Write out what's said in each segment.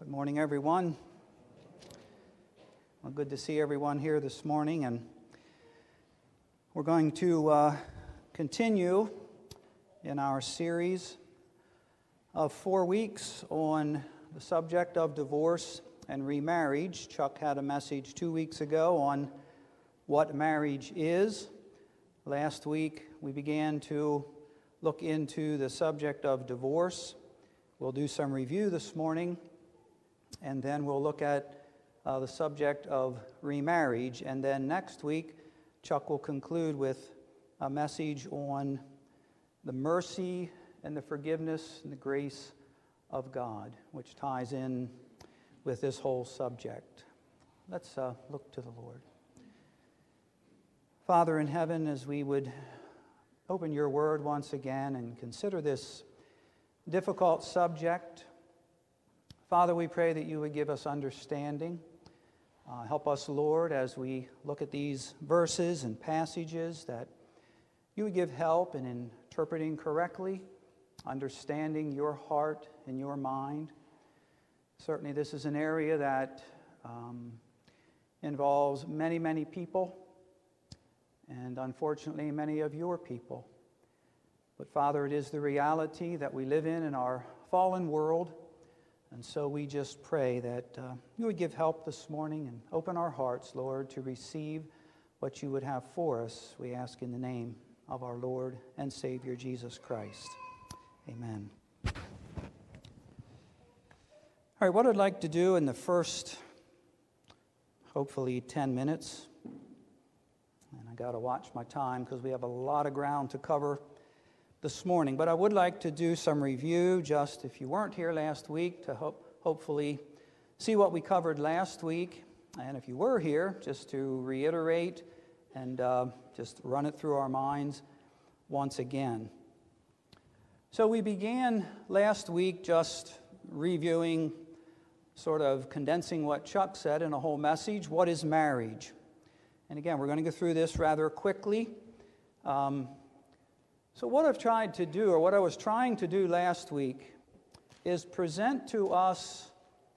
Good morning, everyone. Well, good to see everyone here this morning, and we're going to continue in our series of 4 weeks on the subject of divorce and remarriage. Chuck had a message 2 weeks ago on what marriage is. Last week, we began to look into the subject of divorce. We'll do some review this morning, and then we'll look at the subject of remarriage. And then next week, Chuck will conclude with a message on the mercy and the forgiveness and the grace of God, which ties in with this whole subject. Let's look to the Lord. Father in heaven, as we would open your word once again and consider this difficult subject, Father, we pray that you would give us understanding. Help us, Lord, as we look at these verses and passages, that you would give help in interpreting correctly, understanding your heart and your mind. Certainly this is an area that involves many, many people, and unfortunately many of your people. But Father, it is the reality that we live in our fallen world. And so we just pray that you would give help this morning and open our hearts, Lord, to receive what you would have for us. We ask in the name of our Lord and Savior, Jesus Christ. Amen. All right, what I'd like to do in the first, hopefully, 10 minutes, and I got to watch my time because we have a lot of ground to cover this morning, but I would like to do some review, just if you weren't here last week, to hopefully see what we covered last week, and if you were here, just to reiterate and just run it through our minds once again. So we began last week just reviewing, sort of condensing what Chuck said in a whole message. What is marriage? And again, we're going to go through this rather quickly. So what I've tried to do, or what I was trying to do last week, is present to us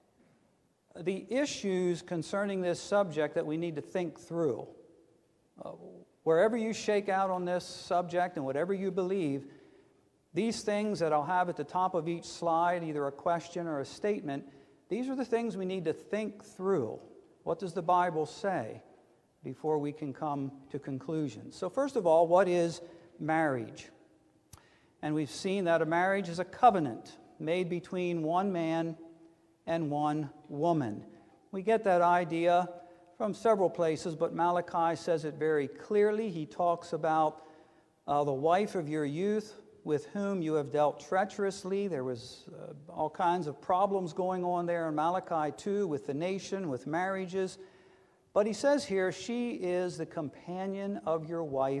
the issues concerning this subject that we need to think through. Wherever you shake out on this subject and whatever you believe, these things that I'll have at the top of each slide, either a question or a statement, these are the things we need to think through. What does the Bible say before we can come to conclusions? So first of all, what is marriage? And we've seen that a marriage is a covenant made between one man and one woman. We get that idea from several places, but Malachi says it very clearly. He talks about the wife of your youth with whom you have dealt treacherously. There was all kinds of problems going on there in Malachi 2 with the nation, with marriages. But he says here, she is the companion of your wife.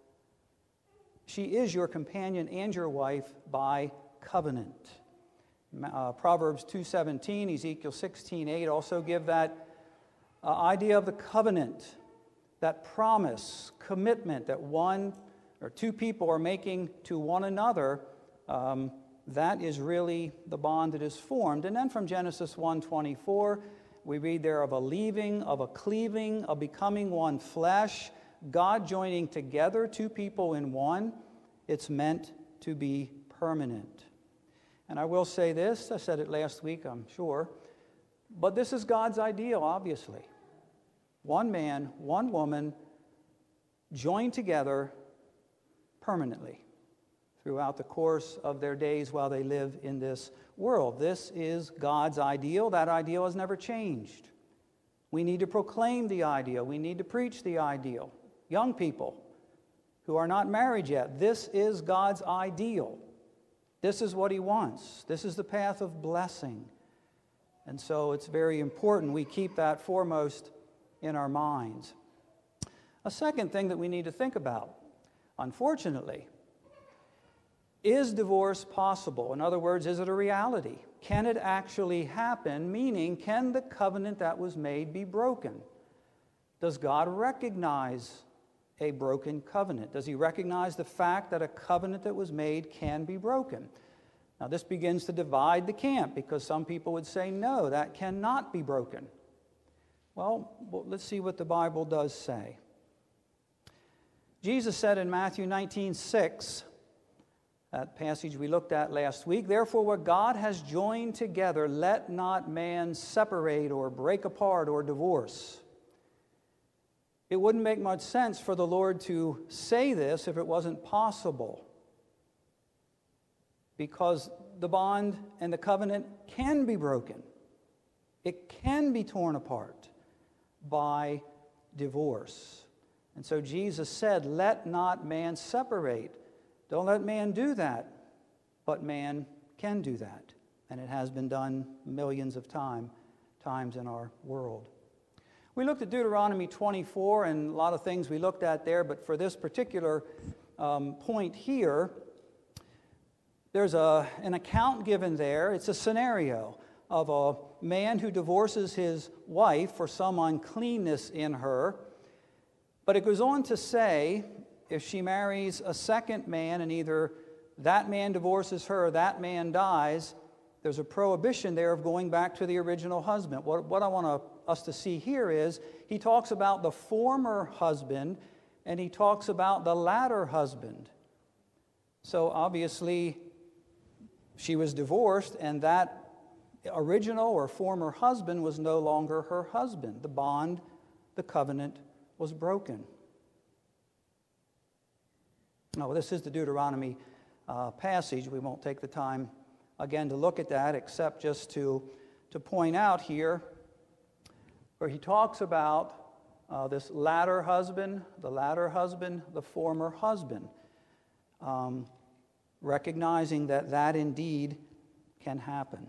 She is your companion and your wife by covenant. Proverbs 2:17, Ezekiel 16:8 also give that idea of the covenant, that promise, commitment that one or two people are making to one another. That is really the bond that is formed. And then from Genesis 1:24, we read there of a leaving, of a cleaving, of becoming one flesh. God joining together two people in one, it's meant to be permanent. And I will say this, I said it last week, I'm sure, but this is God's ideal, obviously. One man, one woman, joined together permanently throughout the course of their days while they live in this world. This is God's ideal. That ideal has never changed. We need to proclaim the ideal. We need to preach the ideal. Young people who are not married yet, this is God's ideal. This is what He wants. This is the path of blessing. And so it's very important we keep that foremost in our minds. A second thing that we need to think about, unfortunately, is divorce possible? In other words, is it a reality? Can it actually happen? Meaning, can the covenant that was made be broken? Does God recognize a broken covenant? Does He recognize the fact that a covenant that was made can be broken? Now, this begins to divide the camp because some people would say, no, that cannot be broken. Well, let's see what the Bible does say. Jesus said in Matthew 19:6, that passage we looked at last week, therefore what God has joined together, let not man separate or break apart or divorce. It wouldn't make much sense for the Lord to say this if it wasn't possible, because the bond and the covenant can be broken. It can be torn apart by divorce. And so Jesus said, let not man separate. Don't let man do that, but man can do that. And it has been done millions of times in our world. We looked at Deuteronomy 24 and a lot of things we looked at there, but for this particular point here, there's an account given there. It's a scenario of a man who divorces his wife for some uncleanness in her. But it goes on to say, if she marries a second man and either that man divorces her or that man dies, there's a prohibition there of going back to the original husband. What I want us to see here is he talks about the former husband and he talks about the latter husband. So obviously she was divorced and that original or former husband was no longer her husband. The bond, the covenant was broken. Now, this is the Deuteronomy passage. We won't take the time again to look at that, except just to point out here where he talks about this latter husband, the former husband, recognizing that indeed can happen.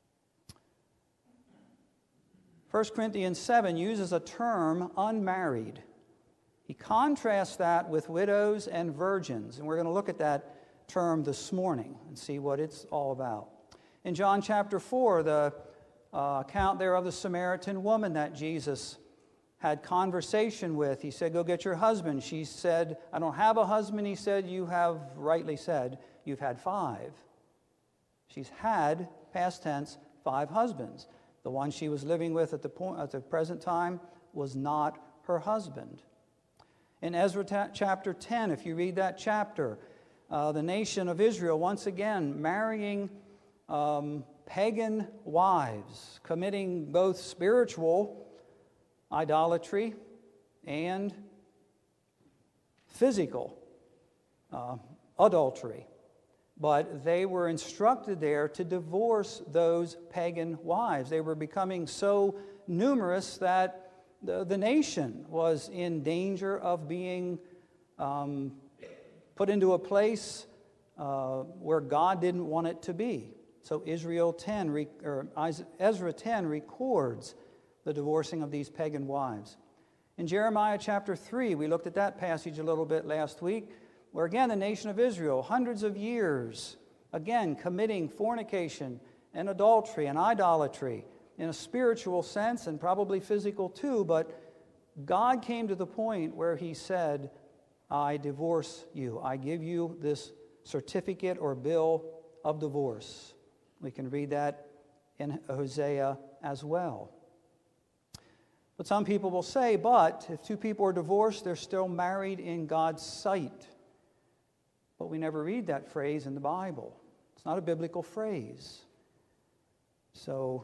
1 Corinthians 7 uses a term, unmarried. He contrasts that with widows and virgins, and we're going to look at that term this morning and see what it's all about. In John chapter 4, the account there of the Samaritan woman that Jesus had conversation with, he said, go get your husband. She said, I don't have a husband. He said, you have rightly said, you've had 5. She's had, past tense, 5 husbands. The one she was living with at the present time was not her husband. In Ezra chapter 10, if you read that chapter, the nation of Israel, once again, marrying pagan wives, committing both spiritual idolatry and physical adultery. But they were instructed there to divorce those pagan wives. They were becoming so numerous that the nation was in danger of being put into a place where God didn't want it to be. So Ezra 10 records the divorcing of these pagan wives. In Jeremiah chapter 3, we looked at that passage a little bit last week, where again the nation of Israel, hundreds of years, again committing fornication and adultery and idolatry in a spiritual sense and probably physical too, but God came to the point where he said, I divorce you. I give you this certificate or bill of divorce. We can read that in Hosea as well. But some people will say, but if 2 people are divorced, they're still married in God's sight. But we never read that phrase in the Bible. It's not a biblical phrase. So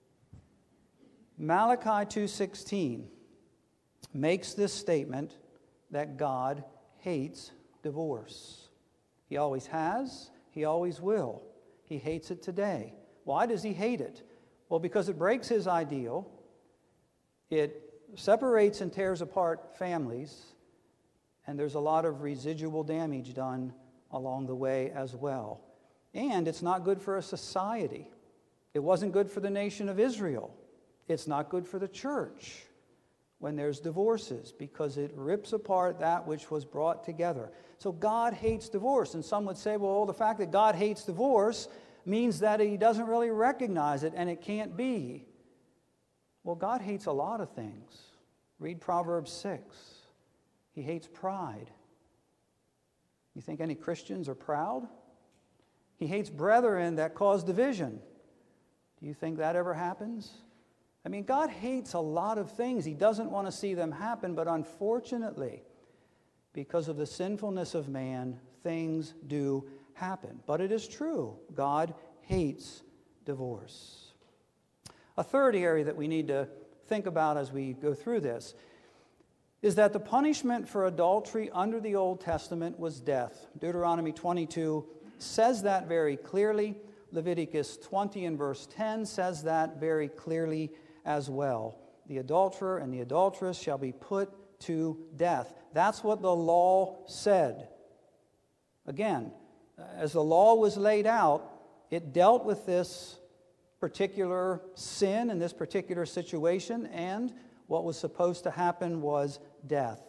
Malachi 2:16 makes this statement that God hates divorce. He always has, he always will. He hates it today. Why does he hate it? Well, because it breaks his ideal. It separates and tears apart families, and there's a lot of residual damage done along the way as well. And it's not good for a society. It wasn't good for the nation of Israel. It's not good for the church when there's divorces, because it rips apart that which was brought together. So God hates divorce. And some would say, well, the fact that God hates divorce means that he doesn't really recognize it and it can't be. Well, God hates a lot of things. Read Proverbs 6. He hates pride. You think any Christians are proud? He hates brethren that cause division. Do you think that ever happens? I mean, God hates a lot of things. He doesn't want to see them happen, but unfortunately, because of the sinfulness of man, things do happen. But it is true, God hates divorce. A third area that we need to think about as we go through this is that the punishment for adultery under the Old Testament was death. Deuteronomy 22 says that very clearly. Leviticus 20 and verse 10 says that very clearly as well. The adulterer and the adulteress shall be put to death. That's what the law said. Again, as the law was laid out, it dealt with this particular sin in this particular situation, and what was supposed to happen was death.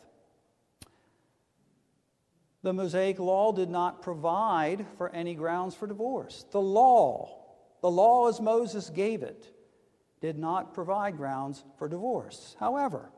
The Mosaic Law did not provide for any grounds for divorce. The law as Moses gave it, did not provide grounds for divorce. However,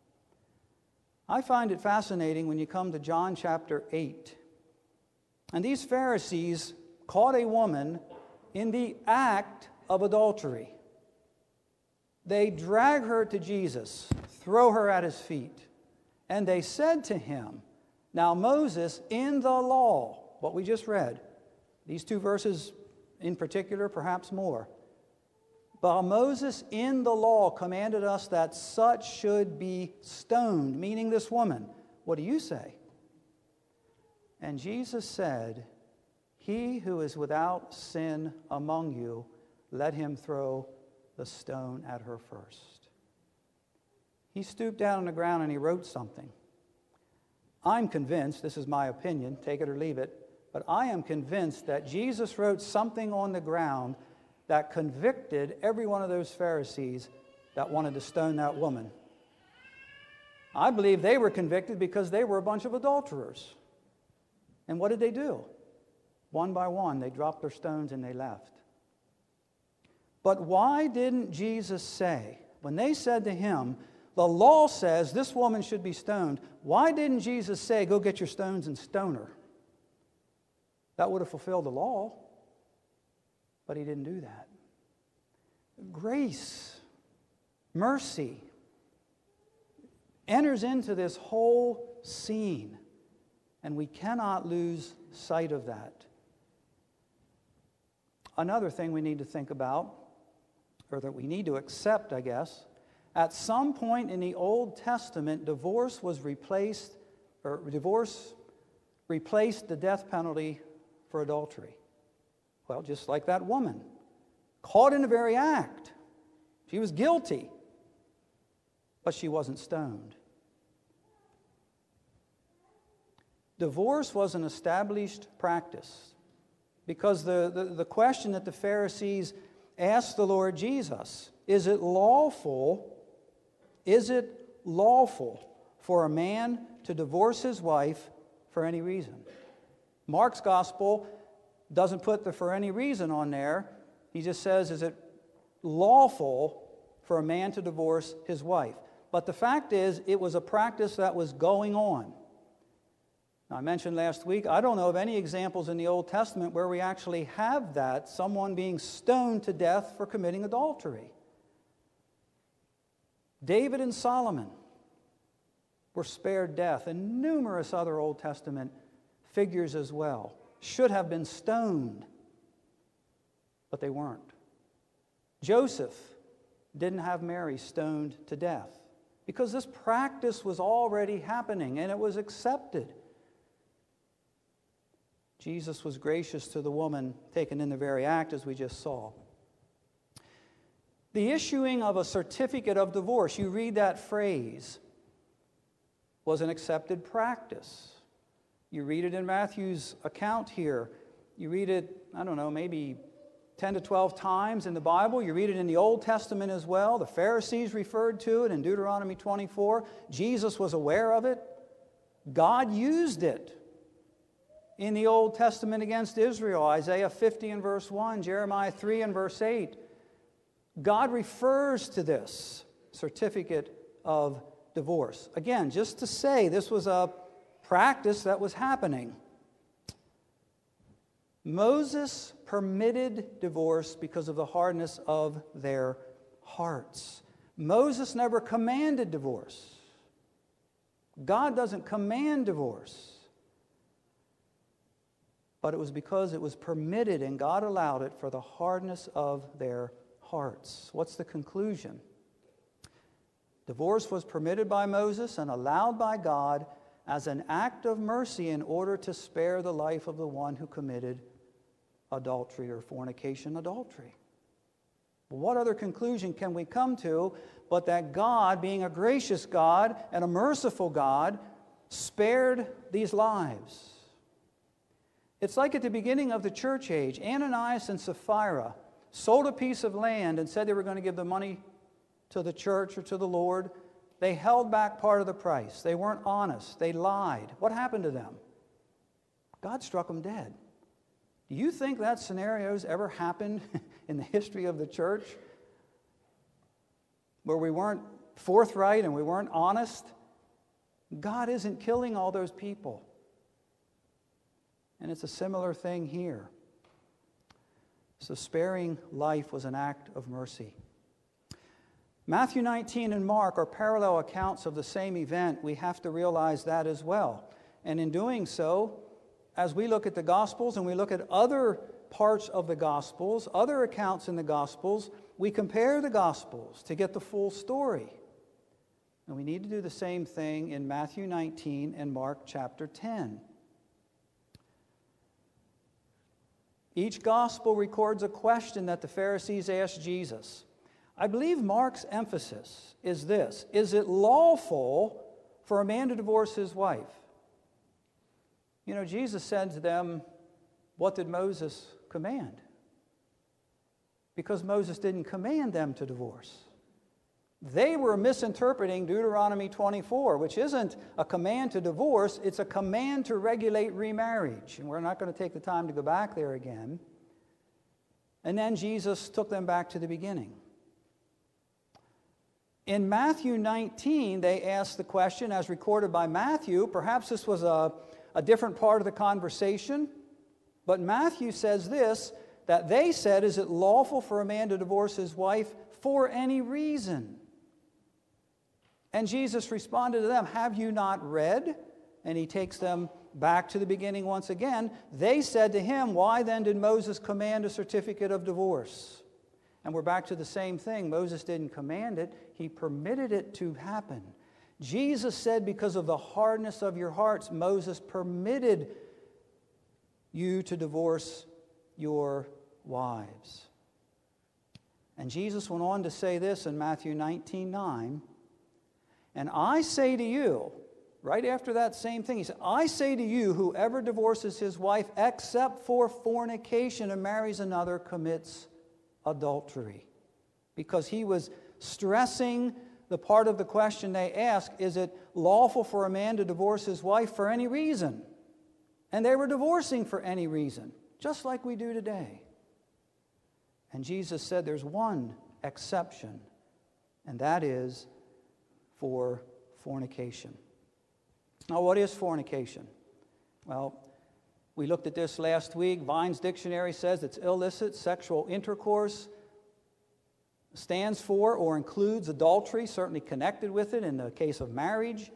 I find it fascinating when you come to John chapter 8. And these Pharisees caught a woman in the act of adultery. They drag her to Jesus, throw her at his feet, and they said to him, now Moses in the law, what we just read, these two verses in particular, perhaps more, but Moses in the law commanded us that such should be stoned, meaning this woman. What do you say? And Jesus said, he who is without sin among you, let him throw the stone at her first. He stooped down on the ground and he wrote something. I'm convinced, this is my opinion, take it or leave it, but I am convinced that Jesus wrote something on the ground that convicted every one of those Pharisees that wanted to stone that woman. I believe they were convicted because they were a bunch of adulterers. And what did they do? One by one, they dropped their stones and they left. But why didn't Jesus say, when they said to him, the law says this woman should be stoned, why didn't Jesus say, go get your stones and stone her? That would have fulfilled the law. But he didn't do that. Grace, mercy, enters into this whole scene, and we cannot lose sight of that. Another thing we need to think about, or that we need to accept, I guess, at some point in the Old Testament, divorce replaced the death penalty for adultery. Well, just like that woman, caught in the very act. She was guilty, but she wasn't stoned. Divorce was an established practice because the question that the Pharisees asked the Lord Jesus, is it lawful for a man to divorce his wife for any reason? Mark's gospel doesn't put the for any reason on there. He just says, is it lawful for a man to divorce his wife? But the fact is, it was a practice that was going on. Now, I mentioned last week, I don't know of any examples in the Old Testament where we actually have that, someone being stoned to death for committing adultery. David and Solomon were spared death, and numerous other Old Testament figures as well should have been stoned, but they weren't. Joseph didn't have Mary stoned to death because this practice was already happening and it was accepted. Jesus was gracious to the woman taken in the very act, as we just saw. The issuing of a certificate of divorce, you read that phrase, was an accepted practice. You read it in Matthew's account here. You read it, I don't know, maybe 10 to 12 times in the Bible. You read it in the Old Testament as well. The Pharisees referred to it in Deuteronomy 24. Jesus was aware of it. God used it in the Old Testament against Israel. Isaiah 50 and verse 1, Jeremiah 3 and verse 8. God refers to this certificate of divorce. Again, just to say this was a practice that was happening. Moses permitted divorce because of the hardness of their hearts. Moses never commanded divorce. God doesn't command divorce. But it was because it was permitted and God allowed it for the hardness of their hearts. What's the conclusion? Divorce was permitted by Moses and allowed by God as an act of mercy in order to spare the life of the one who committed adultery or fornication adultery. What other conclusion can we come to but that God, being a gracious God and a merciful God, spared these lives? It's like at the beginning of the church age, Ananias and Sapphira sold a piece of land and said they were going to give the money to the church or to the Lord. They held back part of the price. They weren't honest. They lied. What happened to them? God struck them dead. Do you think that scenario's ever happened in the history of the church? Where we weren't forthright and we weren't honest? God isn't killing all those people. And it's a similar thing here. So sparing life was an act of mercy. Matthew 19 and Mark are parallel accounts of the same event. We have to realize that as well. And in doing so, as we look at the Gospels and we look at other parts of the Gospels, other accounts in the Gospels, we compare the Gospels to get the full story. And we need to do the same thing in Matthew 19 and Mark chapter 10. Each Gospel records a question that the Pharisees asked Jesus. I believe Mark's emphasis is this: is it lawful for a man to divorce his wife? You know, Jesus said to them, what did Moses command? Because Moses didn't command them to divorce. They were misinterpreting Deuteronomy 24, which isn't a command to divorce, it's a command to regulate remarriage. And we're not going to take the time to go back there again. And then Jesus took them back to the beginning. In Matthew 19, they asked the question, as recorded by Matthew. Perhaps this was a different part of the conversation, but Matthew says this, that they said, is it lawful for a man to divorce his wife for any reason? And Jesus responded to them, have you not read? And he takes them back to the beginning once again. They said to him, why then did Moses command a certificate of divorce? And we're back to the same thing. Moses didn't command it. He permitted it to happen. Jesus said, because of the hardness of your hearts, Moses permitted you to divorce your wives. And Jesus went on to say this in Matthew 19:9. And I say to you, right after that same thing, he said, I say to you, whoever divorces his wife except for fornication and marries another commits adultery. Because he was stressing the part of the question they asked, is it lawful for a man to divorce his wife for any reason? And they were divorcing for any reason, just like we do today. And Jesus said there's one exception, and that is for fornication. Now, what is fornication? Well, we looked at this last week. Vine's dictionary says it's illicit sexual intercourse. Stands for or includes adultery, certainly connected with it in the case of marriage.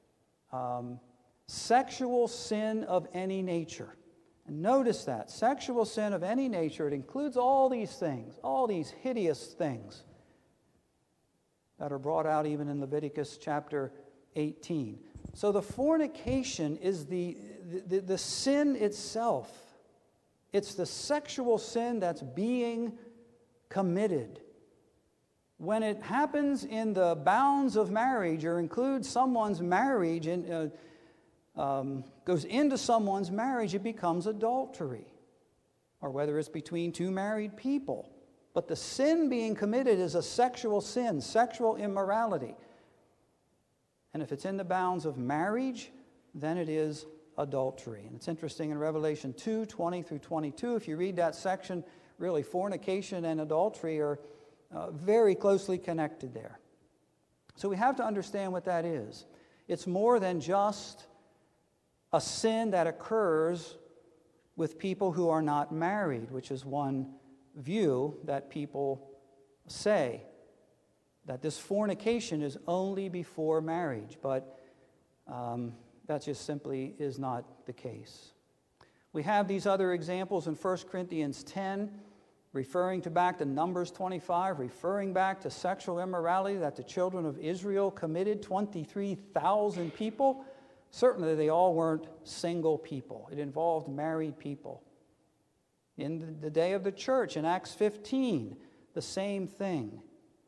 Sexual sin of any nature. And notice that. Sexual sin of any nature, it includes all these things, all these hideous things that are brought out even in Leviticus chapter 18. So the fornication is the sin itself. It's the sexual sin that's being committed. When it happens in the bounds of marriage or includes someone's marriage and goes into someone's marriage, it becomes adultery. Or whether it's between two married people. But the sin being committed is a sexual sin, sexual immorality. And if it's in the bounds of marriage, then it is adultery. And it's interesting in Revelation 2:20 through 22, if you read that section, really fornication and adultery are very closely connected there. So we have to understand what that is. It's more than just a sin that occurs with people who are not married, which is one view that people say, that this fornication is only before marriage, but that just simply is not the case. We have these other examples in 1 Corinthians 10, referring back to Numbers 25, referring back to sexual immorality that the children of Israel committed, 23,000 people. Certainly they all weren't single people. It involved married people. In the day of the church, in Acts 15, the same thing.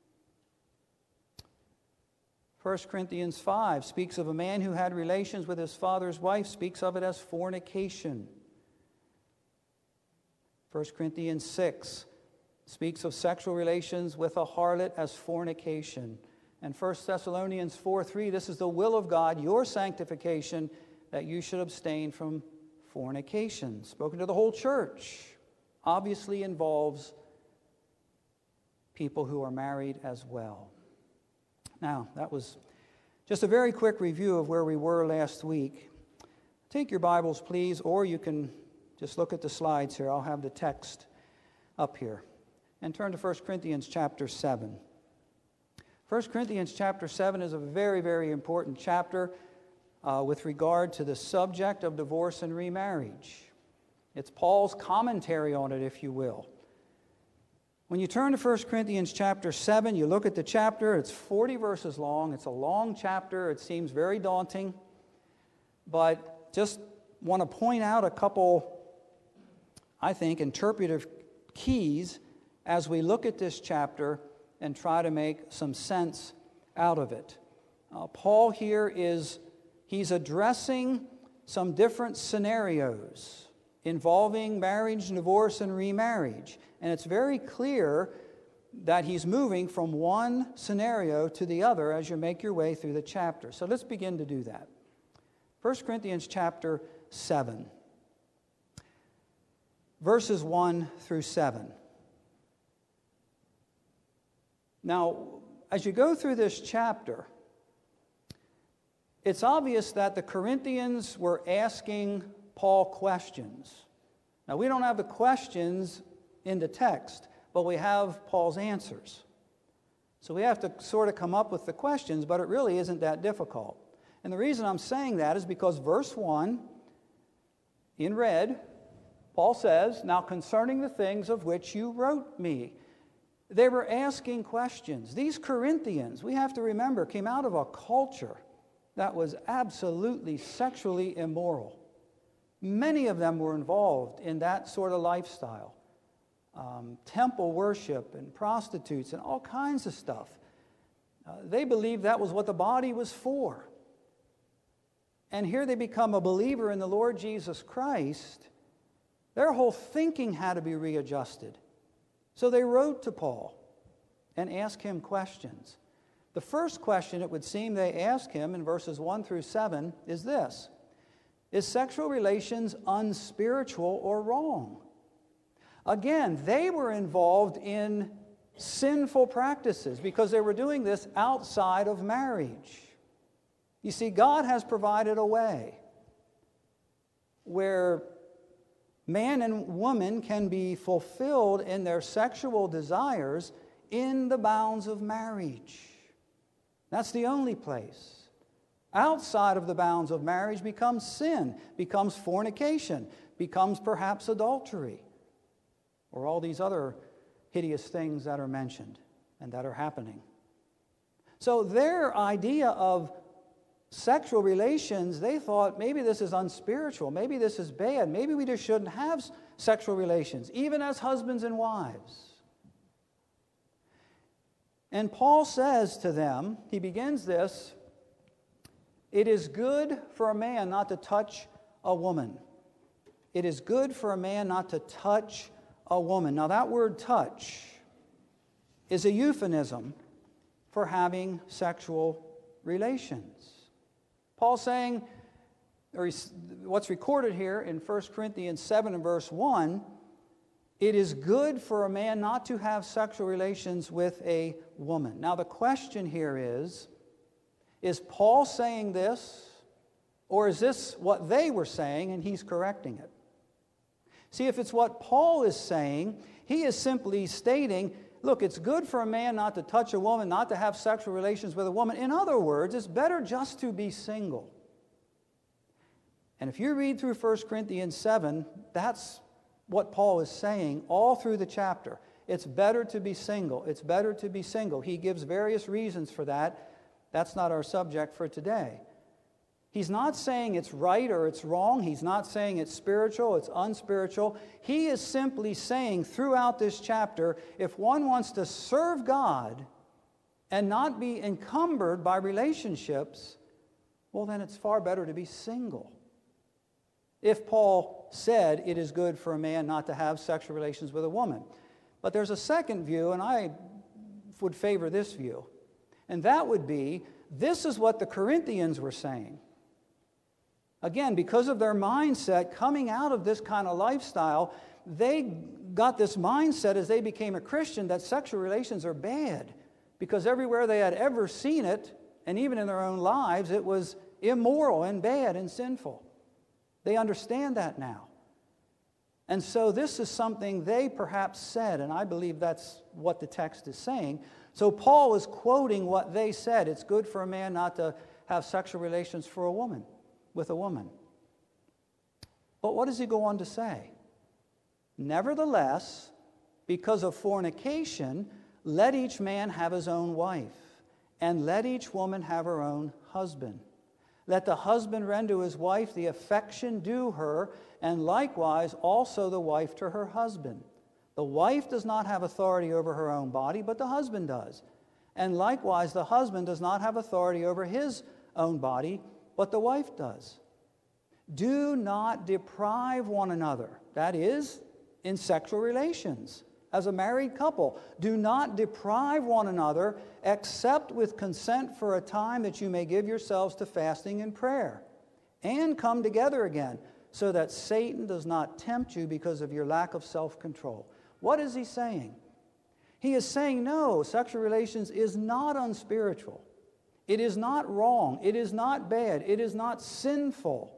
1 Corinthians 5 speaks of a man who had relations with his father's wife, speaks of it as fornication. 1 Corinthians 6 speaks of sexual relations with a harlot as fornication. And 1 Thessalonians 4:3, this is the will of God, your sanctification, that you should abstain from fornication. Spoken to the whole church, obviously involves people who are married as well. Now, that was just a very quick review of where we were last week. Take your Bibles, please, or you can just look at the slides here. I'll have the text up here. And turn to 1 Corinthians chapter 7. 1 Corinthians chapter 7 is a very, very important chapter with regard to the subject of divorce and remarriage. It's Paul's commentary on it, if you will. When you turn to 1 Corinthians chapter 7, you look at the chapter. It's 40 verses long. It's a long chapter. It seems very daunting. But just want to point out a couple, I think, interpretive keys as we look at this chapter and try to make some sense out of it. Paul here he's addressing some different scenarios involving marriage, divorce, and remarriage. And it's very clear that he's moving from one scenario to the other as you make your way through the chapter. So let's begin to do that. 1 Corinthians chapter 7, verses 1 through 7. Now, as you go through this chapter, it's obvious that the Corinthians were asking Paul questions. Now, we don't have the questions in the text, but we have Paul's answers. So we have to sort of come up with the questions, but it really isn't that difficult. And the reason I'm saying that is because verse 1, in red, Paul says, "Now concerning the things of which you wrote me." They were asking questions. These Corinthians, we have to remember, came out of a culture that was absolutely sexually immoral. Many of them were involved in that sort of lifestyle. Temple worship and prostitutes and all kinds of stuff. They believed that was what the body was for. And here they become a believer in the Lord Jesus Christ. Their whole thinking had to be readjusted. So they wrote to Paul and asked him questions. The first question, it would seem, they asked him in verses 1 through 7 is this: is sexual relations unspiritual or wrong? Again, they were involved in sinful practices because they were doing this outside of marriage. You see, God has provided a way where man and woman can be fulfilled in their sexual desires in the bounds of marriage. That's the only place. Outside of the bounds of marriage becomes sin, becomes fornication, becomes perhaps adultery, or all these other hideous things that are mentioned and that are happening. So their idea of sexual relations, they thought maybe this is unspiritual, maybe this is bad, maybe we just shouldn't have sexual relations, even as husbands and wives. And Paul says to them, he begins this, "It is good for a man not to touch a woman." It is good for a man not to touch a woman. Now that word touch is a euphemism for having sexual relations. Paul's saying, or what's recorded here in 1 Corinthians 7 and verse 1, it is good for a man not to have sexual relations with a woman. Now the question here is Paul saying this, or is this what they were saying and he's correcting it? See, if it's what Paul is saying, he is simply stating, look, it's good for a man not to touch a woman, not to have sexual relations with a woman. In other words, it's better just to be single. And if you read through 1 Corinthians 7, that's what Paul is saying all through the chapter. It's better to be single. It's better to be single. He gives various reasons for that. That's not our subject for today. He's not saying it's right or it's wrong. He's not saying it's spiritual, it's unspiritual. He is simply saying throughout this chapter, if one wants to serve God and not be encumbered by relationships, well, then it's far better to be single. If Paul said it is good for a man not to have sexual relations with a woman. But there's a second view, and I would favor this view. And that would be, this is what the Corinthians were saying. Again, because of their mindset coming out of this kind of lifestyle, they got this mindset as they became a Christian that sexual relations are bad. Because everywhere they had ever seen it, and even in their own lives, it was immoral and bad and sinful. They understand that now. And so this is something they perhaps said, and I believe that's what the text is saying. So Paul is quoting what they said. It's good for a man not to have sexual relations with a woman. But what does he go on to say? Nevertheless, because of fornication, let each man have his own wife, and let each woman have her own husband. Let the husband render to his wife the affection due her, and likewise also the wife to her husband. The wife does not have authority over her own body, but the husband does. And likewise the husband does not have authority over his own body, but the wife does. Do not deprive one another, that is, in sexual relations. As a married couple, do not deprive one another, except with consent for a time that you may give yourselves to fasting and prayer, and come together again, so that Satan does not tempt you because of your lack of self-control. What is he saying? He is saying, no, sexual relations is not unspiritual. It is not wrong. It is not bad. It is not sinful.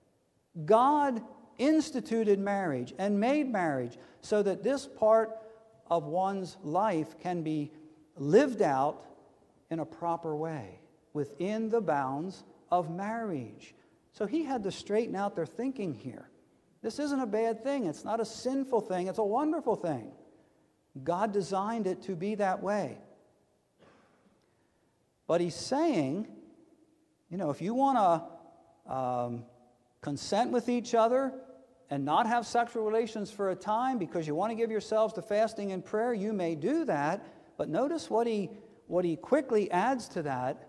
God instituted marriage and made marriage so that this part of one's life can be lived out in a proper way within the bounds of marriage. So he had to straighten out their thinking here. This isn't a bad thing. It's not a sinful thing. It's a wonderful thing. God designed it to be that way. But he's saying, if you want to consent with each other and not have sexual relations for a time because you want to give yourselves to fasting and prayer, you may do that. But notice what he quickly adds to that,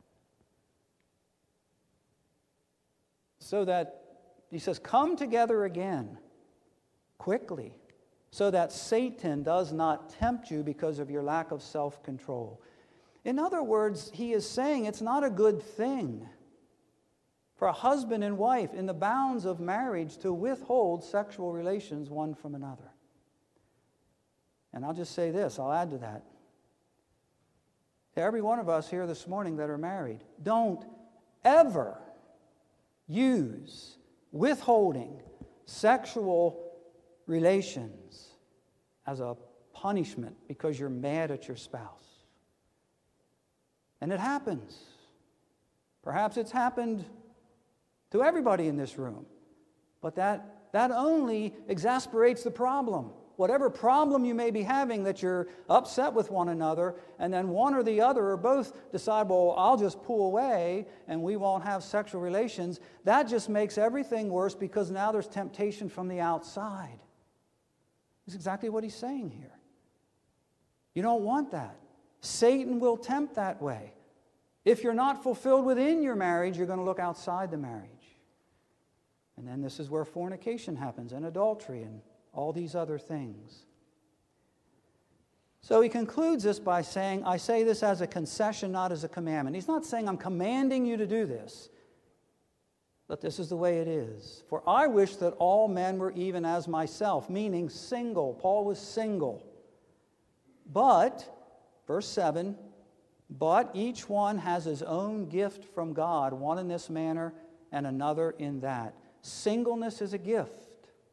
so that he says, come together again quickly, so that Satan does not tempt you because of your lack of self-control. In other words, he is saying it's not a good thing for a husband and wife in the bounds of marriage to withhold sexual relations one from another. And I'll just say this, I'll add to that. To every one of us here this morning that are married, don't ever use withholding sexual relations as a punishment because you're mad at your spouse. And it happens. Perhaps it's happened to everybody in this room. But that only exasperates the problem. Whatever problem you may be having that you're upset with one another, and then one or the other or both decide, well, I'll just pull away and we won't have sexual relations, that just makes everything worse because now there's temptation from the outside. That's exactly what he's saying here. You don't want that. Satan will tempt that way. If you're not fulfilled within your marriage, you're going to look outside the marriage. And then this is where fornication happens, and adultery, and all these other things. So he concludes this by saying, I say this as a concession, not as a commandment. He's not saying I'm commanding you to do this, but this is the way it is. For I wish that all men were even as myself, meaning single. Paul was single. But, verse 7, but each one has his own gift from God, one in this manner and another in that. Singleness is a gift,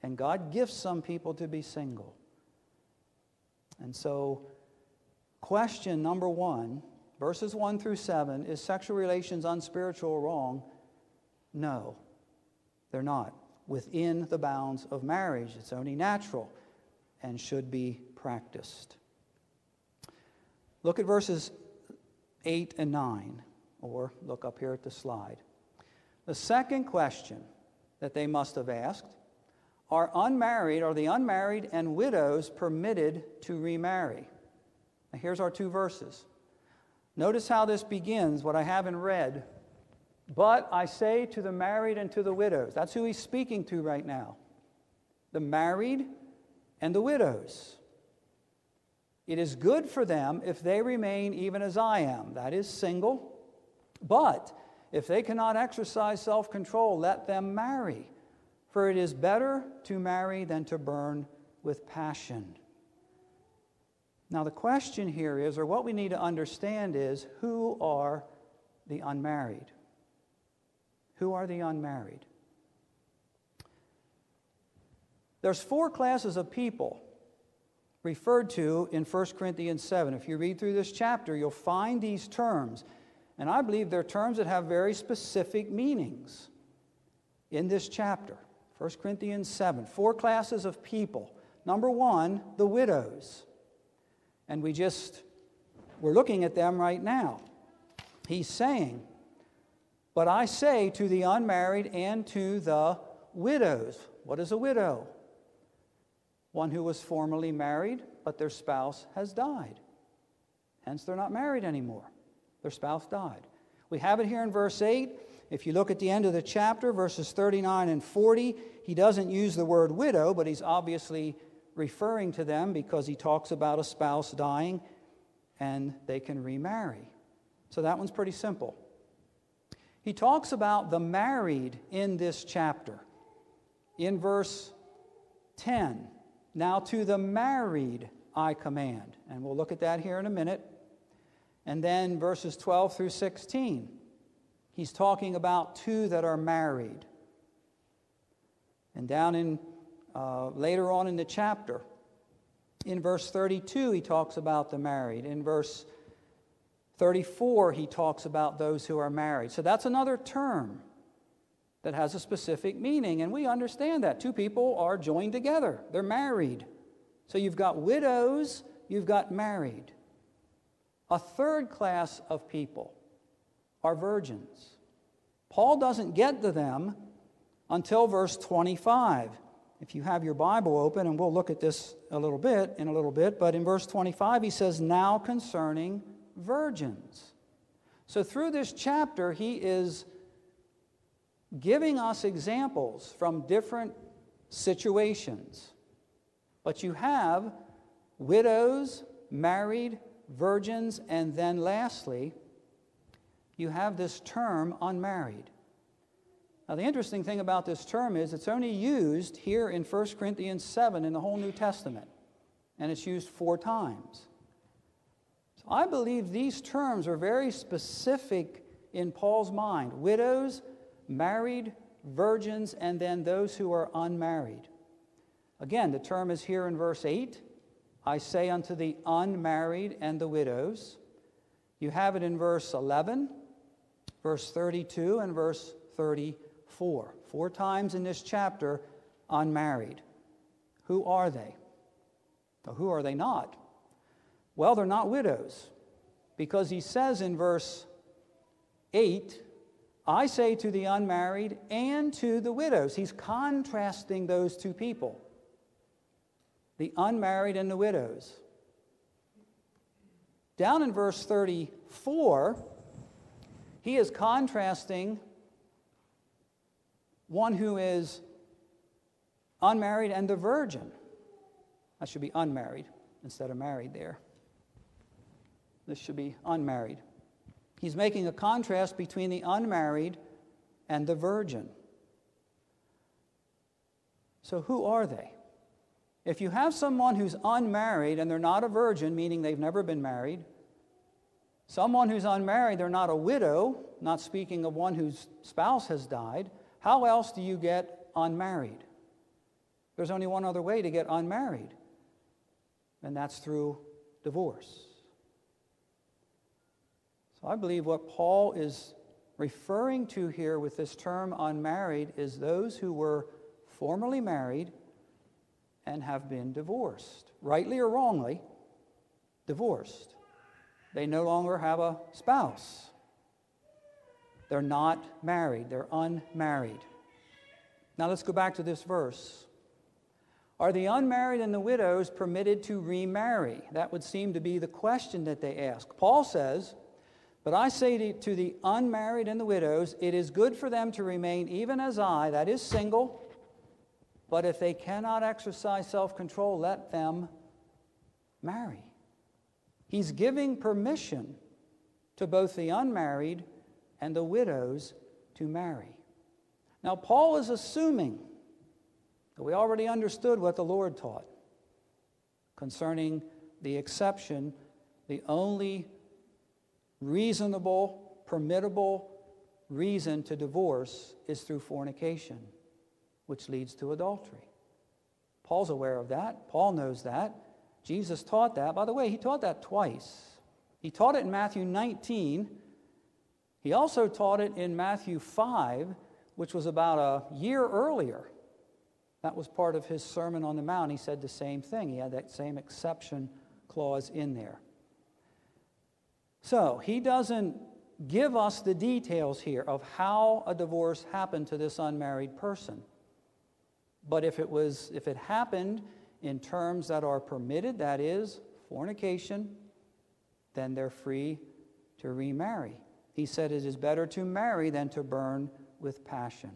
And God gifts some people to be single. And so, question number 1, verses 1 through 7, is sexual relations unspiritual or wrong? No, they're not. Within the bounds of marriage, it's only natural and should be practiced. Look at verses 8 and 9, or look up here at the slide. The second question that they must have asked, are the unmarried and widows permitted to remarry? Now here's our 2 verses. Notice how this begins, what I haven't read. But I say to the married and to the widows. That's who he's speaking to right now. The married and the widows. It is good for them if they remain even as I am, that is, single. But if they cannot exercise self-control, let them marry. For it is better to marry than to burn with passion. Now the question here is, or what we need to understand is, who are the unmarried? Who are the unmarried? There's 4 classes of people referred to in 1 Corinthians 7. If you read through this chapter, you'll find these terms. And I believe they're terms that have very specific meanings in this chapter. 1 Corinthians 7, 4 classes of people. Number 1, the widows. And we're looking at them right now. He's saying, but I say to the unmarried and to the widows. What is a widow? One who was formerly married, but their spouse has died. Hence, they're not married anymore. Their spouse died. We have it here in verse 8. If you look at the end of the chapter, verses 39 and 40, he doesn't use the word widow, but he's obviously referring to them because he talks about a spouse dying and they can remarry. So that one's pretty simple. He talks about the married in this chapter. In verse 10, now to the married I command. And we'll look at that here in a minute. And then verses 12 through 16, he's talking about 2 that are married. And down in later on in the chapter, in verse 32, he talks about the married. In verse 34, he talks about those who are married. So that's another term that has a specific meaning, and we understand that. 2 people are joined together. They're married. So you've got widows, you've got married. A third class of people are virgins. Paul doesn't get to them until verse 25. If you have your Bible open, and we'll look at this in a little bit, but in verse 25 he says, now concerning virgins. So through this chapter, he is giving us examples from different situations. But you have widows, married, virgins, and then lastly, you have this term unmarried. Now the interesting thing about this term is it's only used here in 1 Corinthians 7 in the whole New Testament, and it's used 4 times. So I believe these terms are very specific in Paul's mind. Widows, married, virgins, and then those who are unmarried. Again, the term is here in verse 8. I say unto the unmarried and the widows. You have it in verse 11, verse 32, and verse 34. 4 times in this chapter, unmarried. Who are they? Or who are they not? Well, they're not widows, because he says in verse 8, I say to the unmarried and to the widows. He's contrasting those 2 people, the unmarried and the widows. Down in verse 34, he is contrasting one who is unmarried and the virgin. That should be unmarried instead of married there. This should be unmarried. He's making a contrast between the unmarried and the virgin. So who are they? If you have someone who's unmarried and they're not a virgin, meaning they've never been married, someone who's unmarried, they're not a widow, not speaking of one whose spouse has died, how else do you get unmarried? There's only one other way to get unmarried, and that's through divorce. So I believe what Paul is referring to here with this term unmarried is those who were formerly married and have been divorced, rightly or wrongly, divorced. They no longer have a spouse. They're not married. They're unmarried. Now let's go back to this verse. Are the unmarried and the widows permitted to remarry? That would seem to be the question that they ask. Paul says, but I say to the unmarried and the widows, it is good for them to remain even as I, that is single, but if they cannot exercise self-control, let them marry. He's giving permission to both the unmarried and the widows to marry. Now, Paul is assuming that we already understood what the Lord taught concerning the exception, the only reasonable, permittable reason to divorce is through fornication, which leads to adultery. Paul's aware of that. Paul knows that. Jesus taught that. By the way, he taught that twice. He taught it in Matthew 19. He also taught it in Matthew 5, which was about a year earlier. That was part of his Sermon on the Mount. He said the same thing. He had that same exception clause in there. So he doesn't give us the details here of how a divorce happened to this unmarried person. But if it happened in terms that are permitted, that is, fornication, then they're free to remarry. He said it is better to marry than to burn with passion.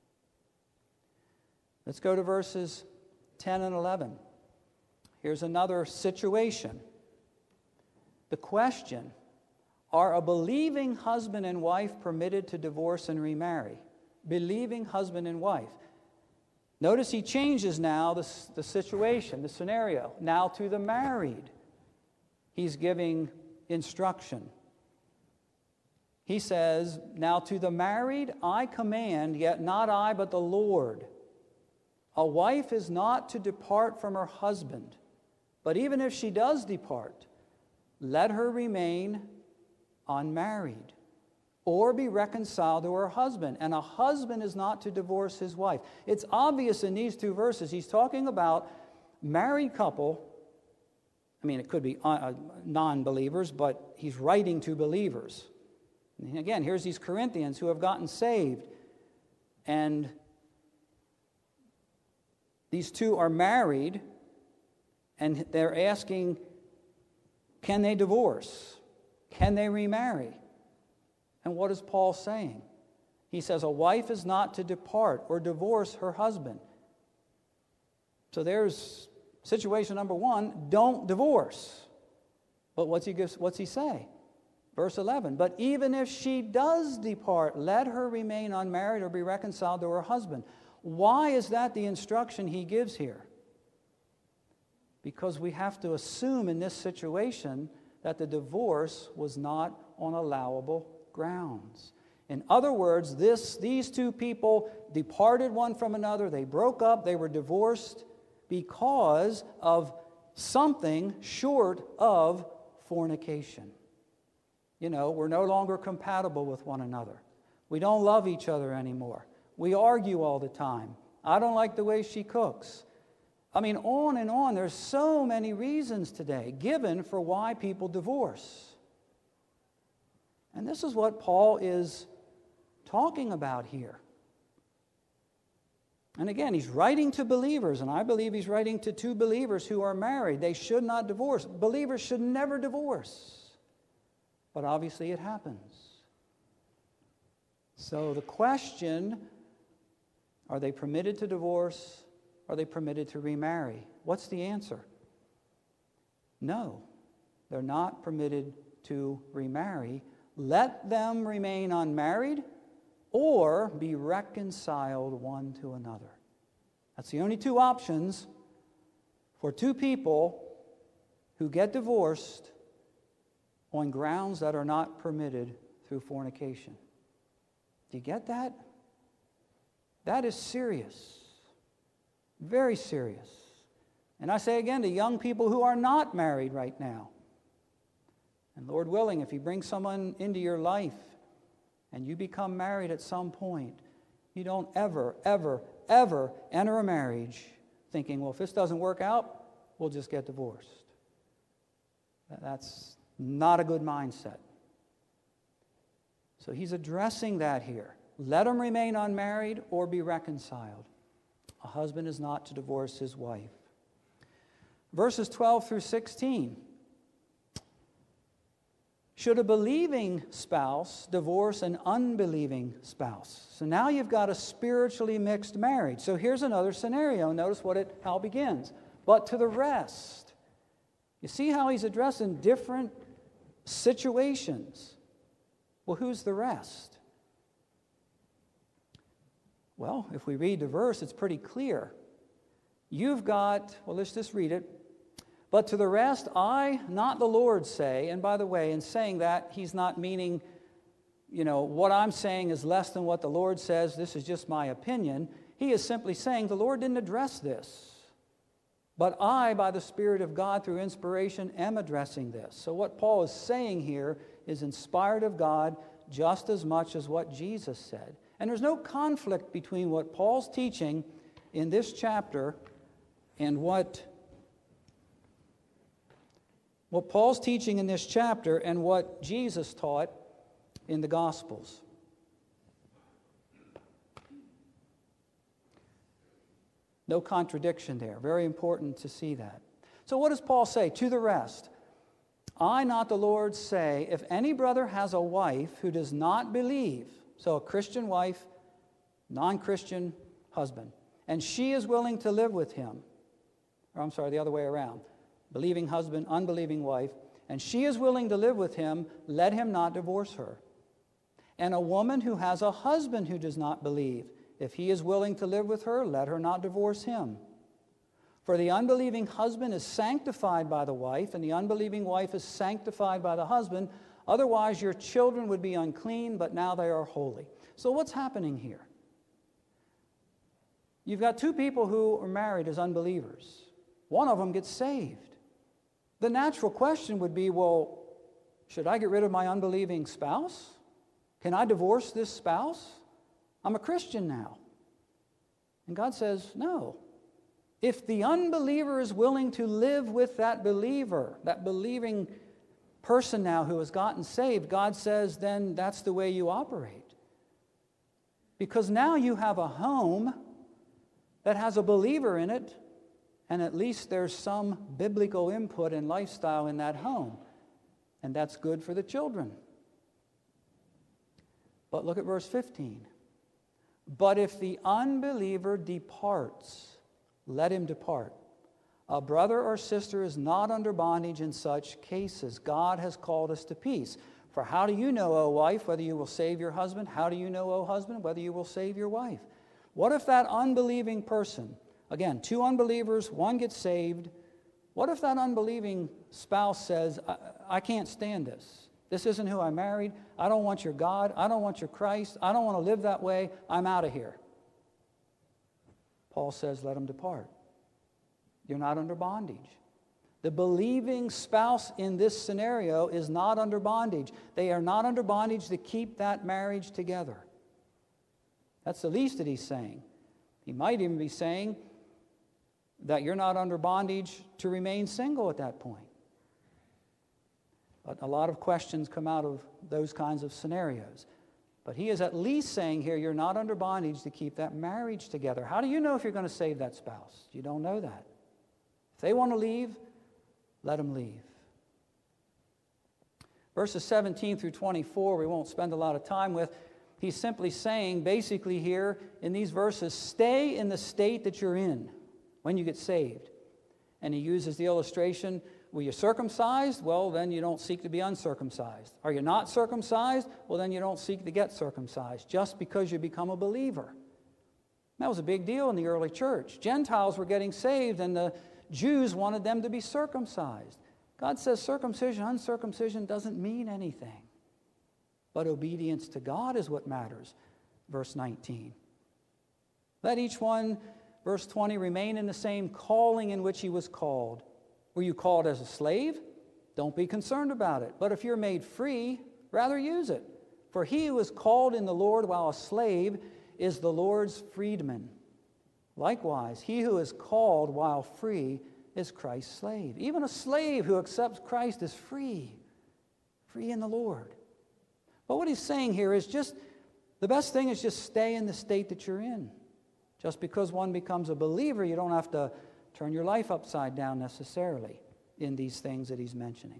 Let's go to verses 10 and 11. Here's another situation. The question, are a believing husband and wife permitted to divorce and remarry? Believing husband and wife. Notice he changes now the situation, the scenario. Now to the married, he's giving instruction. He says, now to the married I command, yet not I, but the Lord. A wife is not to depart from her husband, but even if she does depart, let her remain unmarried, or be reconciled to her husband. And a husband is not to divorce his wife. It's obvious in these two verses, he's talking about married couple. I mean, it could be non-believers, but he's writing to believers. And again, here's these Corinthians who have gotten saved, and these two are married, and they're asking, can they divorce? Can they remarry? And what is Paul saying? He says a wife is not to depart or divorce her husband. So there's situation number one, don't divorce. But what's he say? Verse 11, but even if she does depart, let her remain unmarried or be reconciled to her husband. Why is that the instruction he gives here? Because we have to assume in this situation that the divorce was not on allowable grounds. In other words, these two people departed one from another. They broke up. They were divorced because of something short of fornication. You know, we're no longer compatible with one another. We don't love each other anymore. We argue all the time. I don't like the way she cooks. I mean, on and on. There's so many reasons today given for why people divorce. And this is what Paul is talking about here. And again, he's writing to believers, and I believe he's writing to two believers who are married. They should not divorce. Believers should never divorce. But obviously it happens. So the question, are they permitted to divorce? Are they permitted to remarry? What's the answer? No, they're not permitted to remarry. Let them remain unmarried or be reconciled one to another. That's the only two options for two people who get divorced on grounds that are not permitted through fornication. Do you get that? That is serious. Very serious. And I say again to young people who are not married right now, and Lord willing, if He brings someone into your life and you become married at some point, you don't ever, ever, ever enter a marriage thinking, well, if this doesn't work out, we'll just get divorced. That's not a good mindset. So he's addressing that here. Let them remain unmarried or be reconciled. A husband is not to divorce his wife. Verses 12 through 16. Should a believing spouse divorce an unbelieving spouse? So now you've got a spiritually mixed marriage. So here's another scenario. Notice how it begins. But to the rest. You see how he's addressing different situations. Well, who's the rest? Well, if we read the verse, it's pretty clear. You've got, well, let's just read it. But to the rest, I, not the Lord, say, and by the way, in saying that, he's not meaning, what I'm saying is less than what the Lord says. This is just my opinion. He is simply saying the Lord didn't address this. But I, by the Spirit of God, through inspiration, am addressing this. So what Paul is saying here is inspired of God just as much as what Jesus said. And there's no conflict between what Paul's teaching in this chapter and what Paul's teaching in this chapter and what Jesus taught in the Gospels. No contradiction there. Very important to see that. So what does Paul say? To the rest, I, not the Lord, say, if any brother has a wife who does not believe, so a Christian wife, non-Christian husband, and she is willing to live with him, or I'm sorry, the other way around, believing husband, unbelieving wife, and she is willing to live with him, let him not divorce her. And a woman who has a husband who does not believe, if he is willing to live with her, let her not divorce him. For the unbelieving husband is sanctified by the wife, and the unbelieving wife is sanctified by the husband. Otherwise, your children would be unclean, but now they are holy. So what's happening here? You've got two people who are married as unbelievers. One of them gets saved. The natural question would be, well, should I get rid of my unbelieving spouse? Can I divorce this spouse? I'm a Christian now. And God says, no. If the unbeliever is willing to live with that believer, that believing person now who has gotten saved, God says, then that's the way you operate. Because now you have a home that has a believer in it, and at least there's some biblical input and lifestyle in that home. And that's good for the children. But look at verse 15. But if the unbeliever departs, let him depart. A brother or sister is not under bondage in such cases. God has called us to peace. For how do you know, O wife, whether you will save your husband? How do you know, O husband, whether you will save your wife? What if that unbelieving person, again, two unbelievers, one gets saved. What if that unbelieving spouse says, I can't stand this. This isn't who I married. I don't want your God. I don't want your Christ. I don't want to live that way. I'm out of here. Paul says, let them depart. You're not under bondage. The believing spouse in this scenario is not under bondage. They are not under bondage to keep that marriage together. That's the least that he's saying. He might even be saying that you're not under bondage to remain single at that point. But a lot of questions come out of those kinds of scenarios. But he is at least saying here, you're not under bondage to keep that marriage together. How do you know if you're going to save that spouse? You don't know that. If they want to leave, let them leave. Verses 17 through 24, we won't spend a lot of time with. He's simply saying, basically here in these verses, stay in the state that you're in when you get saved. And he uses the illustration, were you circumcised? Well, then you don't seek to be uncircumcised. Are you not circumcised? Well, then you don't seek to get circumcised just because you become a believer. That was a big deal in the early church. Gentiles were getting saved, and the Jews wanted them to be circumcised. God says circumcision, uncircumcision doesn't mean anything. But obedience to God is what matters. Verse 19. Let each one Verse 20, remain in the same calling in which he was called. Were you called as a slave? Don't be concerned about it. But if you're made free, rather use it. For he who is called in the Lord while a slave is the Lord's freedman. Likewise, he who is called while free is Christ's slave. Even a slave who accepts Christ is free in the Lord. But what he's saying here is the best thing is just stay in the state that you're in. Just because one becomes a believer, you don't have to turn your life upside down necessarily in these things that he's mentioning.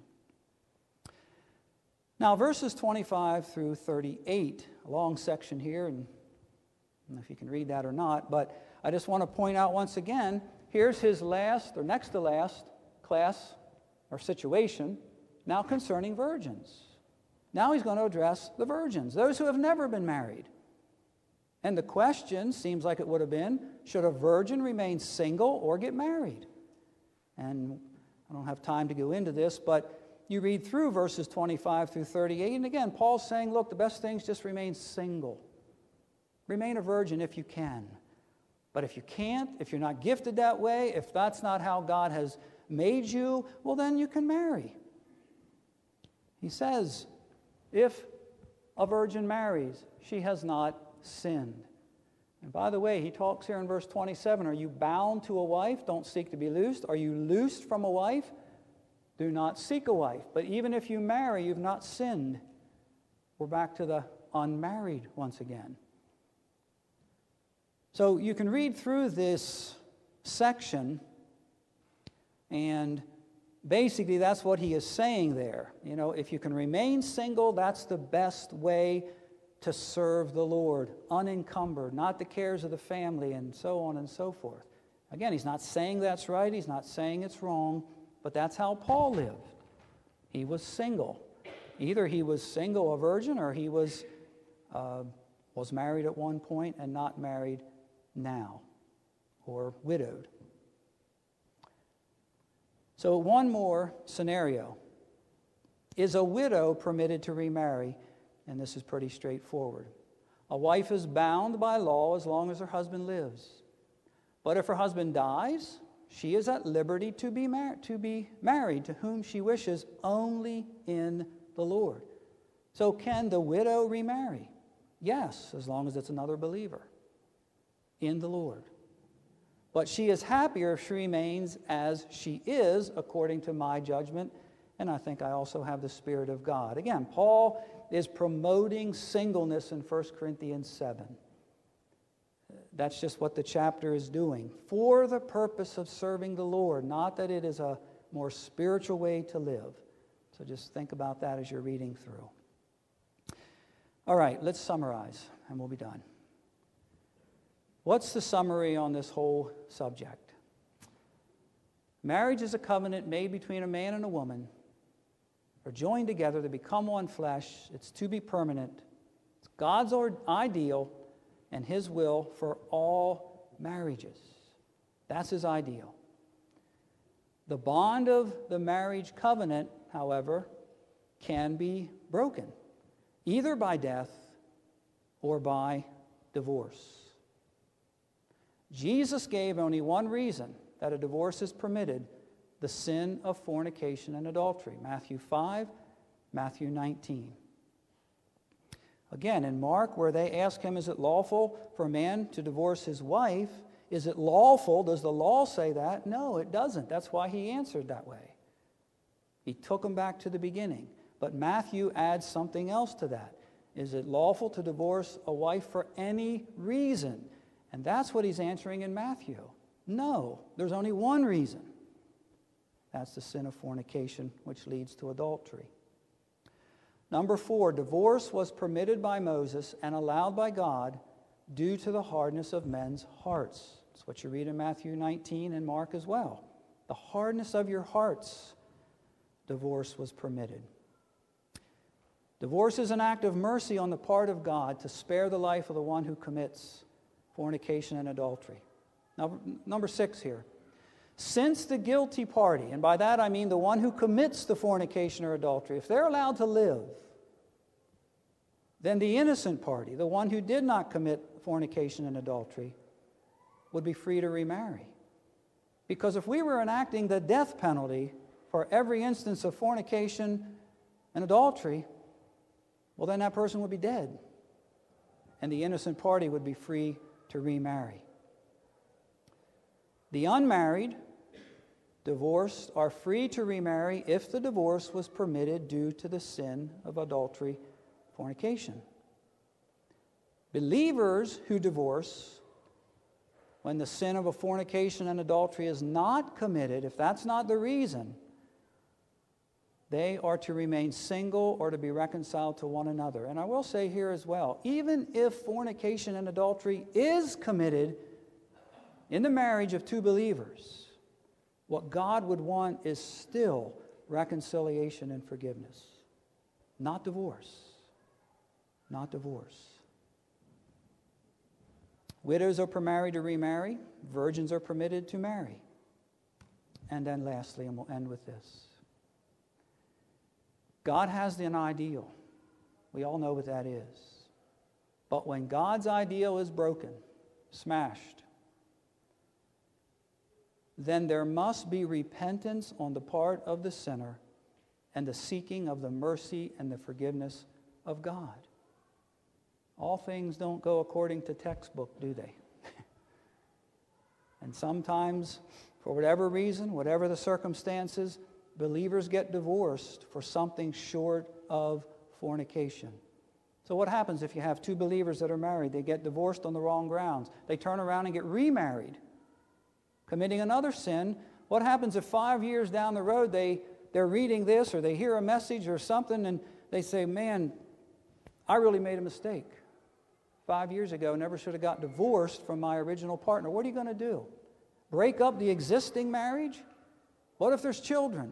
Now, verses 25 through 38, a long section here, and I don't know if you can read that or not, but I just want to point out once again, here's his last or next to last class or situation now concerning virgins. Now he's going to address the virgins, those who have never been married. And the question seems like it would have been, should a virgin remain single or get married? And I don't have time to go into this, but you read through verses 25 through 38, and again, Paul's saying, look, the best thing is just remain single. Remain a virgin if you can. But if you can't, if you're not gifted that way, if that's not how God has made you, well, then you can marry. He says, if a virgin marries, she has not sinned. And by the way, he talks here in verse 27, are you bound to a wife? Don't seek to be loosed. Are you loosed from a wife? Do not seek a wife. But even if you marry, you've not sinned. We're back to the unmarried once again. So you can read through this section, and basically that's what he is saying there. You know, if you can remain single, that's the best way to serve the Lord, unencumbered, not the cares of the family, and so on and so forth. Again, he's not saying that's right, he's not saying it's wrong, but that's how Paul lived. He was single. Either he was single, a virgin, or he was married at one point and not married now, or widowed. So one more scenario. Is a widow permitted to remarry? And this is pretty straightforward. A wife is bound by law as long as her husband lives. But if her husband dies, she is at liberty to be married to whom she wishes only in the Lord. So can the widow remarry? Yes, as long as it's another believer in the Lord. But she is happier if she remains as she is, according to my judgment, and I think I also have the Spirit of God. Again, Paul is promoting singleness in 1 Corinthians 7. That's just what the chapter is doing, for the purpose of serving the Lord, not that it is a more spiritual way to live. So just think about that as you're reading through. All right, let's summarize, and we'll be done. What's the summary on this whole subject? Marriage is a covenant made between a man and a woman. Are joined together to become one flesh. It's to be permanent. It's God's ideal and his will for all marriages. That's his ideal. The bond of the marriage covenant, however, can be broken, either by death or by divorce. Jesus gave only one reason that a divorce is permitted: the sin of fornication and adultery. Matthew 5, Matthew 19. Again, in Mark, where they ask him, is it lawful for a man to divorce his wife? Is it lawful? Does the law say that? No, it doesn't. That's why he answered that way. He took them back to the beginning. But Matthew adds something else to that. Is it lawful to divorce a wife for any reason? And that's what he's answering in Matthew. No, there's only one reason. That's the sin of fornication, which leads to adultery. Number 4, divorce was permitted by Moses and allowed by God due to the hardness of men's hearts. That's what you read in Matthew 19 and Mark as well. The hardness of your hearts, divorce was permitted. Divorce is an act of mercy on the part of God to spare the life of the one who commits fornication and adultery. Now, number 6 here. Since the guilty party, and by that I mean the one who commits the fornication or adultery, if they're allowed to live, then the innocent party, the one who did not commit fornication and adultery, would be free to remarry. Because if we were enacting the death penalty for every instance of fornication and adultery, well, then that person would be dead, and the innocent party would be free to remarry. The unmarried, divorced, are free to remarry if the divorce was permitted due to the sin of adultery, fornication. Believers who divorce when the sin of a fornication and adultery is not committed, if that's not the reason, they are to remain single or to be reconciled to one another. And I will say here as well, even if fornication and adultery is committed in the marriage of two believers, what God would want is still reconciliation and forgiveness, not divorce. Not divorce. Widows are permitted to remarry. Virgins are permitted to marry. And then lastly, and we'll end with this, God has an ideal. We all know what that is. But when God's ideal is broken, smashed, then there must be repentance on the part of the sinner and the seeking of the mercy and the forgiveness of God. All things don't go according to textbook, do they? And sometimes, for whatever reason, whatever the circumstances, believers get divorced for something short of fornication. So what happens if you have two believers that are married? They get divorced on the wrong grounds. They turn around and get remarried, committing another sin. What happens if 5 years down the road they're reading this, or they hear a message or something, and they say, man, I really made a mistake. 5 years ago, never should have got divorced from my original partner. What are you going to do? Break up the existing marriage? What if there's children?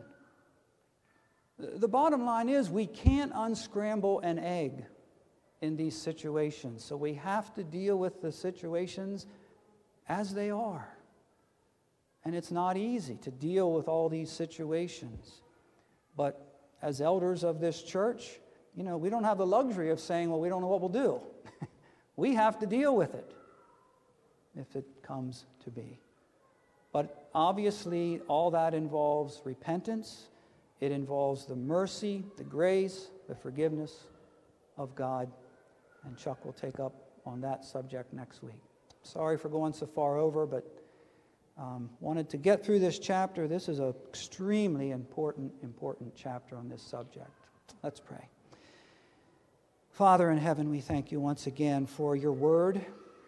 The bottom line is we can't unscramble an egg in these situations. So we have to deal with the situations as they are. And it's not easy to deal with all these situations. But as elders of this church, we don't have the luxury of saying, well, we don't know what we'll do. We have to deal with it if it comes to be. But obviously, all that involves repentance. It involves the mercy, the grace, the forgiveness of God. And Chuck will take up on that subject next week. Sorry for going so far over, but wanted to get through this chapter. This is an extremely important chapter on this subject. Let's pray. Father in heaven, we thank you once again for your word.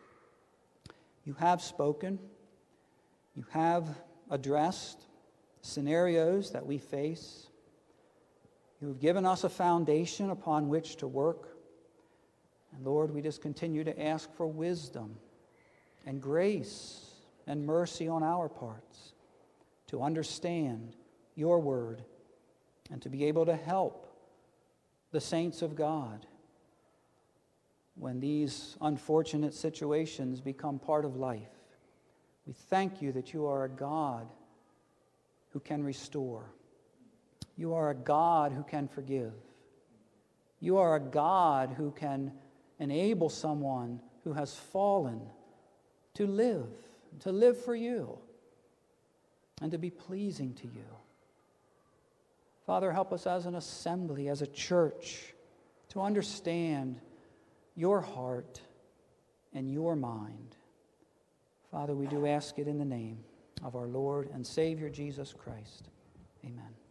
You have spoken. You have addressed scenarios that we face. You have given us a foundation upon which to work. And Lord, we just continue to ask for wisdom and grace and mercy on our parts to understand your word and to be able to help the saints of God when these unfortunate situations become part of life. We thank you that you are a God who can restore. You are a God who can forgive. You are a God who can enable someone who has fallen to live for you and to be pleasing to you. Father, help us as an assembly, as a church, to understand your heart and your mind. Father, we do ask it in the name of our Lord and Savior Jesus Christ. Amen.